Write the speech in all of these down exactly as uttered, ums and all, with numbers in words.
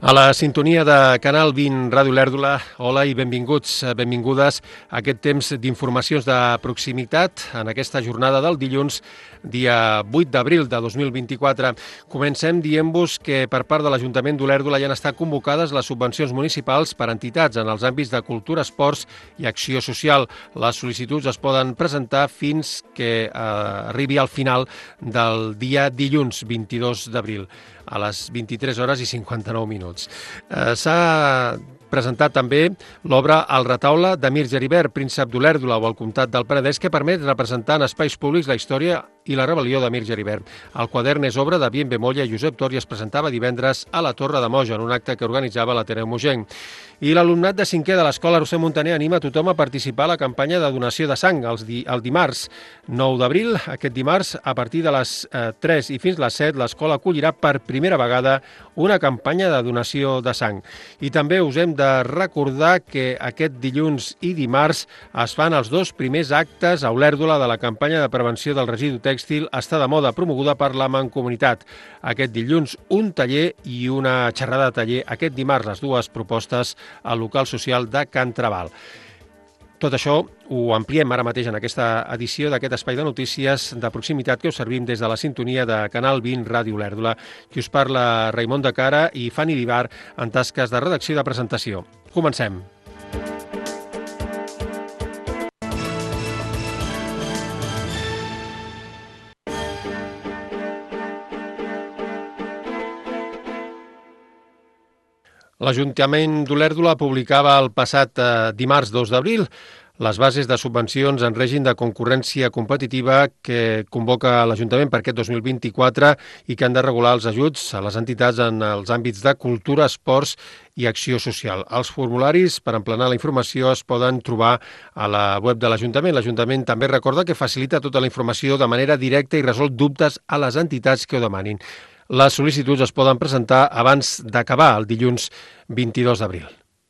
A la sintonia de Canal vint Ràdio Lèrdula, hola i benvinguts, benvingudes a aquest temps d'informacions de proximitat en aquesta jornada del dilluns, dia vuit d'abril de dos mil vint-i-quatre. Comencem dient-vos que per part de l'Ajuntament d'Olèrdola ja han estat convocades les subvencions municipals per entitats en els àmbits de cultura, esports i acció social. Les sol·licituds es poden presentar fins que eh, arribi al final del dia dilluns vint-i-dos d'abril. A les vint-i-tres hores i cinquanta-nou minuts. Eh, S'ha presentat també l'obra El retaule d'Emir Geribert, príncep d'Olèrdola o el comtat del Penedès, que permet representar en espais públics la història i la rebel·lió d'Emir Geribert. El quadern és obra de Bien Bemolla i Josep Tor i es presentava divendres a la Torre de Moja, en un acte que organitzava l'Ateneu Mogenc. I l'alumnat de cinquè de l'Escola Roser Muntaner anima a tothom a participar a la campanya de donació de sang el, di el dimarts nou d'abril. Aquest dimarts, a partir de les eh, tres i fins les set, l'escola acollirà per primera vegada una campanya de donació de sang. I també us hem de recordar que aquest dilluns i dimarts es fan els dos primers actes a Olèrdola de la campanya de prevenció del residu tèxtil Està de moda, promoguda per la Mancomunitat. Aquest dilluns un taller i una xerrada de taller. Aquest dimarts les dues propostes al local social de Can Trabal. Tot això ho ampliem ara mateix en aquesta edició d'aquest espai de notícies de proximitat que us servim des de la sintonia de Canal vint Ràdio Olèrdola. Qui us parla, Raimon de Cara i Fanny Vivar en tasques de redacció i de presentació. Comencem. L'Ajuntament d'Olèrdola publicava el passat eh, dimarts dos d'abril les bases de subvencions en règim de concurrència competitiva que convoca l'Ajuntament per aquest dos mil vint-i-quatre i que han de regular els ajuts a les entitats en els àmbits de cultura, esports i acció social. Els formularis per emplenar la informació es poden trobar a la web de l'Ajuntament. L'Ajuntament també recorda que facilita tota la informació de manera directa i resol dubtes a les entitats que ho demanin. Les sol·licituds es poden presentar abans d'acabar el dilluns vint-i-dos d'abril.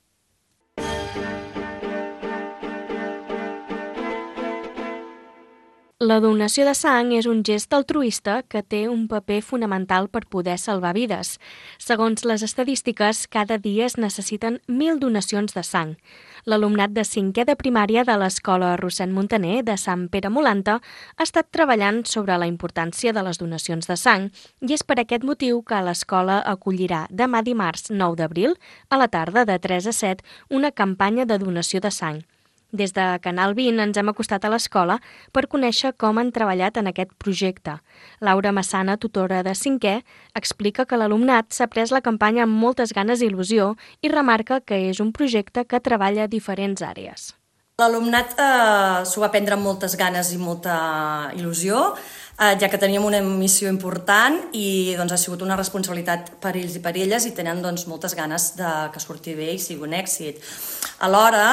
La donació de sang és un gest altruista que té un paper fonamental per poder salvar vides. Segons les estadístiques, cada dia es necessiten mil donacions de sang. L'alumnat de cinquè de primària de l'Escola Roser Muntaner de Sant Pere Molanta ha estat treballant sobre la importància de les donacions de sang i és per aquest motiu que l'escola acollirà demà dimarts nou d'abril, a la tarda de tres a set, una campanya de donació de sang. Des de Canal vint ens hem acostat a l'escola per conèixer com han treballat en aquest projecte. Laura Massana, tutora de cinquè, explica que l'alumnat s'ha pres la campanya amb moltes ganes i il·lusió i remarca que és un projecte que treballa a diferents àrees. L'alumnat eh, s'ho va prendre amb moltes ganes i molta il·lusió, eh, ja que teníem una missió important i doncs, ha sigut una responsabilitat per ells i per elles i tenen doncs, moltes ganes de que surti bé i sigui un èxit. Alhora,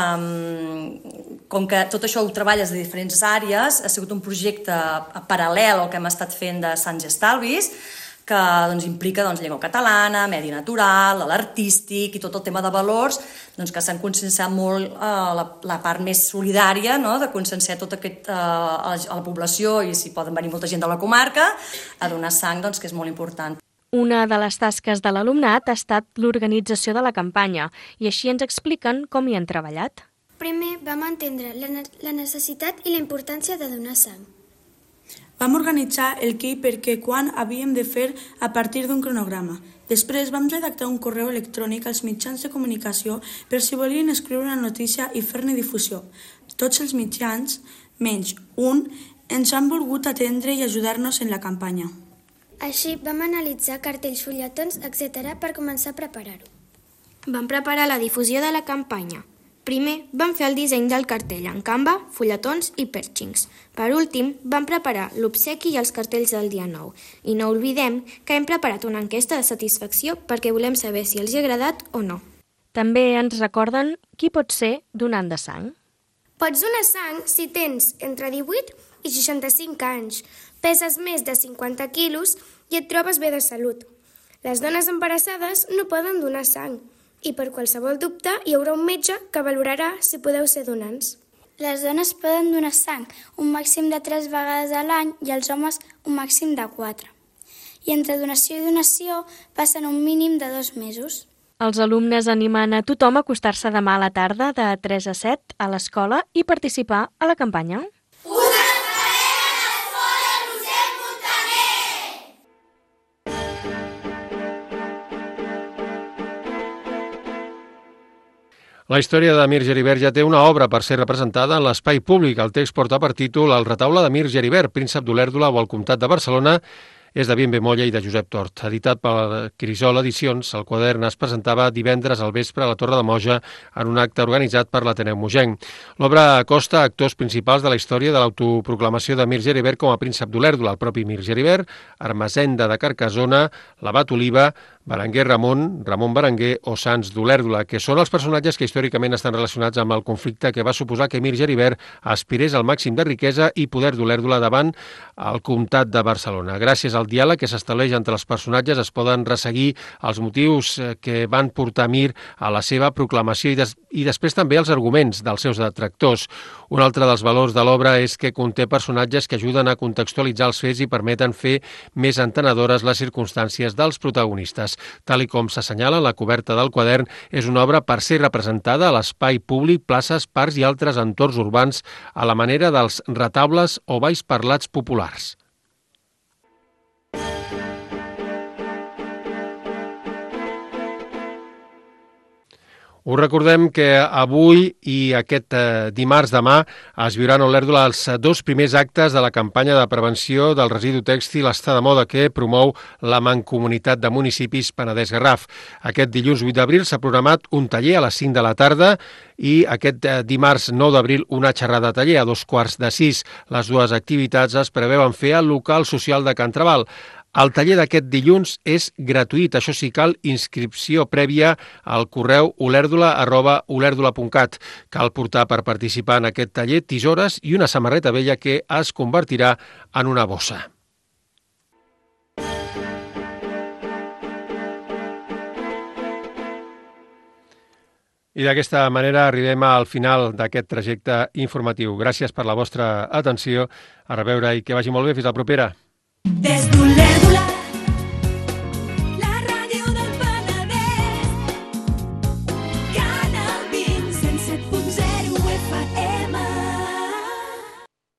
eh, com que tot això ho treballes de diferents àrees, ha sigut un projecte paral·lel al que hem estat fent de Sants i Estalvis, que doncs, implica doncs, llengua catalana, medi natural, l'artístic i tot el tema de valors, doncs, que s'han conscienciat molt eh, la, la part més solidària, no? De conscienciar tota aquest, eh, a, la, a la població i si poden venir molta gent de la comarca a donar sang, doncs, que és molt important. Una de les tasques de l'alumnat ha estat l'organització de la campanya i així ens expliquen com hi han treballat. Primer vam entendre la, la necessitat i la importància de donar sang. Vam organitzar el què i per què quan havíem de fer a partir d'un cronograma. Després vam redactar un correu electrònic als mitjans de comunicació per si volien escriure una notícia i fer-ne difusió. Tots els mitjans, menys un, ens han volgut atendre i ajudar-nos en la campanya. Així vam analitzar cartells, fulletons, etcètera per començar a preparar-ho. Vam preparar la difusió de la campanya. Primer, vam fer el disseny del cartell en Canva, fulletons i pèrxings. Per últim, vam preparar l'obsequi i els cartells del dia nou. I no oblidem que hem preparat una enquesta de satisfacció perquè volem saber si els hi ha agradat o no. També ens recorden qui pot ser donant de sang. Pots donar sang si tens entre divuit i seixanta-cinc anys, peses més de cinquanta quilos i et trobes bé de salut. Les dones embarassades no poden donar sang. I per qualsevol dubte hi haurà un metge que valorarà si podeu ser donants. Les dones poden donar sang un màxim de tres vegades a l'any i els homes un màxim de quatre. i entre donació i donació passen un mínim de dos mesos. Els alumnes animen a tothom a acostar-se demà a la tarda de tres a set a l'escola i participar a la campanya. Us esperem a l'escola Roser Montaner! La història de Mir Geribert ja té una obra per ser representada en l'espai públic. El text porta per títol El retaule de Mir Geribert, príncep d'Olèrdola o el comtat de Barcelona. És de Bimbe Molla i de Josep Tort. Editat per Crisol Edicions, el quadern es presentava divendres al vespre a la Torre de Moja en un acte organitzat per l'Ateneu Mogenc. L'obra acosta actors principals de la història de l'autoproclamació de Mir Geribert com a príncep d'Olèrdola, el propi Mir Geribert, Ermessenda de Carcassona, l'Abat Oliva, Berenguer Ramon, Ramon Berenguer o Sants d'Olèrdola, que són els personatges que històricament estan relacionats amb el conflicte que va suposar que Mir Geribert aspirés al màxim de riquesa i poder d'Olèrdola davant el comtat de Barcelona. Gràcies al diàleg que s'estableix entre els personatges es poden resseguir els motius que van portar Mir a la seva proclamació i, des i després també els arguments dels seus detractors. Un altre dels valors de l'obra és que conté personatges que ajuden a contextualitzar els fets i permeten fer més entenedores les circumstàncies dels protagonistes. Tal i com s'assenyala en la coberta del quadern, és una obra per ser representada a l'espai públic, places, parcs i altres entorns urbans a la manera dels retables o balls parlats populars. Us recordem que avui i aquest eh, dimarts demà es viuran a Olèrdola els dos primers actes de la campanya de prevenció del residu tèxtil Està de moda que promou la Mancomunitat de Municipis Penedès-Garraf. Aquest dilluns vuit d'abril s'ha programat un taller a les cinc de la tarda i aquest eh, dimarts nou d'abril una xerrada taller a dos quarts de sis. Les dues activitats es preveuen fer al local social de Can Trabal. El taller d'aquest dilluns és gratuït, això sí, cal inscripció prèvia al correu olèrdola arroba olèrdola punt cat. Cal portar per participar en aquest taller tisores i una samarreta vella que es convertirà en una bossa. I d'aquesta manera arribem al final d'aquest trajecte informatiu. Gràcies per la vostra atenció. A reveure i que vagi molt bé. Fins la propera.